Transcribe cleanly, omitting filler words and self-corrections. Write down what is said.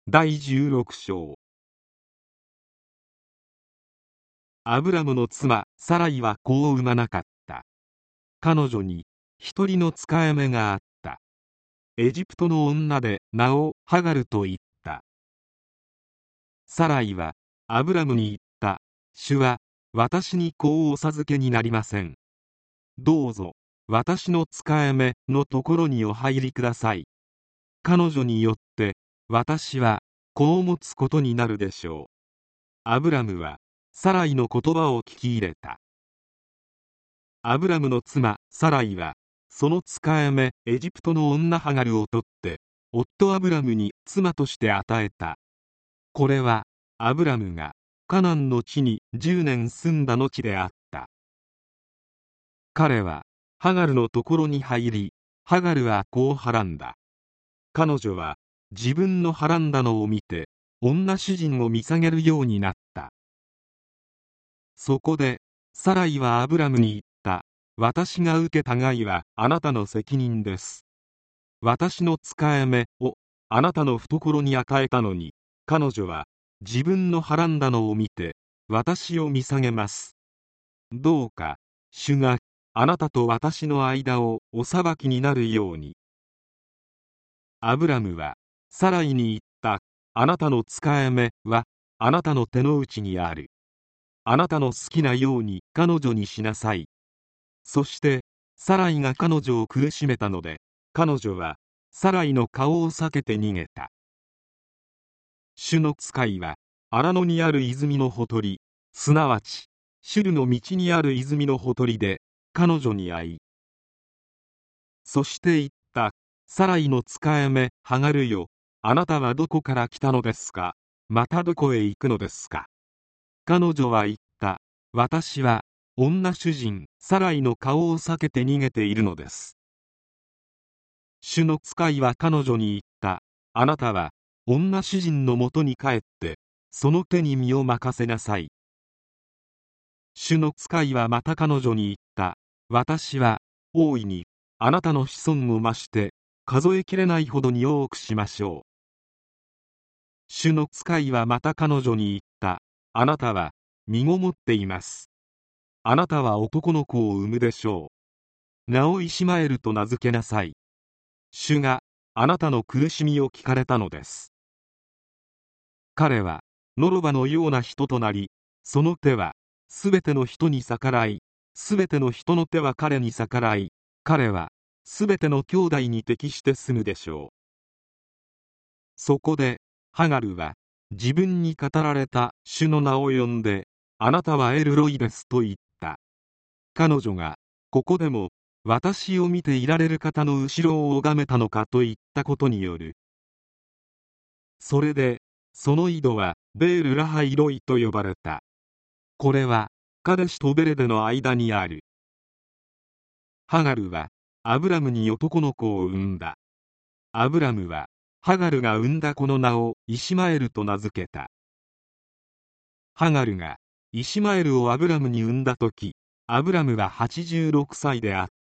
第16章。アブラムの妻サライは子を産まなかった。彼女に一人の使い目があった。エジプトの女で名をハガルと言った。サライはアブラムに言った。主は私に子をお授けになりません。どうぞ私の使い目のところにお入りください。彼女によって私は子を持つことになるでしょう。アブラムはサライの言葉を聞き入れた。アブラムの妻サライはその使い目エジプトの女ハガルを取って夫アブラムに妻として与えた。これはアブラムがカナンの地に10年住んだ後であった。彼はハガルのところに入り、ハガルは子をはらんだ。彼女は自分のはらんだのを見て女主人を見下げるようになった。そこでサライはアブラムに言った。私が受けた害はあなたの責任です。私の使い目をあなたの懐に与えたのに、彼女は自分のはらんだのを見て私を見下げます。どうか主があなたと私の間をお裁きになるように。アブラムはサライに言った。あなたの使い目はあなたの手の内にある。あなたの好きなように彼女にしなさい。そしてサライが彼女を苦しめたので、彼女はサライの顔を避けて逃げた。主の使いは荒野にある泉のほとり、すなわちシュルの道にある泉のほとりで彼女に会い、そして言った。サライの使い目ハガルよ、あなたはどこから来たのですか。またどこへ行くのですか。彼女は言った。私は女主人サライの顔を避けて逃げているのです。主の使いは彼女に言った。あなたは女主人のもとに帰ってその手に身を任せなさい。主の使いはまた彼女に言った。私は大いにあなたの子孫を増して数えきれないほどに多くしましょう。主の使いはまた彼女に言った。あなたは身ごもっています。あなたは男の子を産むでしょう。名をイシマエルと名付けなさい。主があなたの苦しみを聞かれたのです。彼はノロバのような人となり、その手はすべての人に逆らい、すべての人の手は彼に逆らい、彼はすべての兄弟に適して住むでしょう。そこでハガルは自分に語られた主の名を呼んで、あなたはエルロイですと言った。彼女がここでも私を見ていられる方の後ろを拝めたのかと言ったことによる。それでその井戸はベールラハイロイと呼ばれた。これはカデシュとベレデの間にある。ハガルはアブラムに男の子を産んだ。アブラムはハガルが産んだ子の名をイシマエルと名付けた。ハガルがイシマエルをアブラムに産んだ時、アブラムは86歳であっ